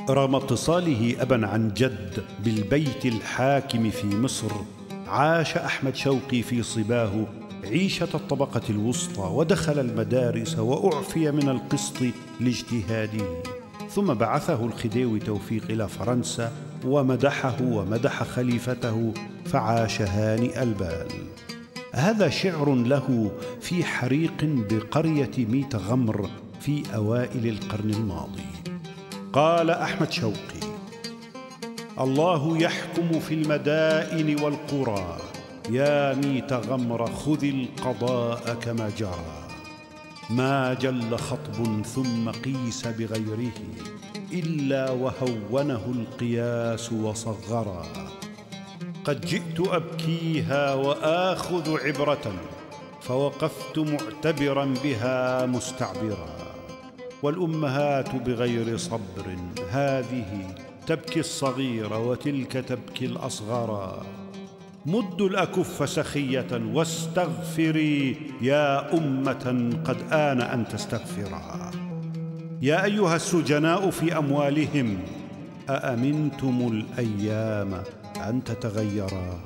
رغم اتصاله أبا عن جد بالبيت الحاكم في مصر، عاش أحمد شوقي في صباه عيشة الطبقة الوسطى، ودخل المدارس وأعفي من القسط لاجتهاده. ثم بعثه الخديوي توفيق إلى فرنسا، ومدحه ومدح خليفته، فعاش هانئ البال. هذا شعر له في حريق بقرية ميت غمر في أوائل القرن الماضي. قال أحمد شوقي: الله يحكم في المدائن والقرى، يا ميت غمر خذ القضاء كما جرى. ما جل خطب ثم قيس بغيره، إلا وهونه القياس وصغرا. قد جئت أبكيها وآخذ عبرة، فوقفت معتبرا بها مستعبرا. والأمهات بغير صبر، هذه تبكي الصغير وتلك تبكي الأصغرا. مدوا الأكف سخية واستغفري، يا أمة قد آن أن تستغفرا. يا أيها السجناء في أموالهم، أأمنتم الأيام أن تتغيرا؟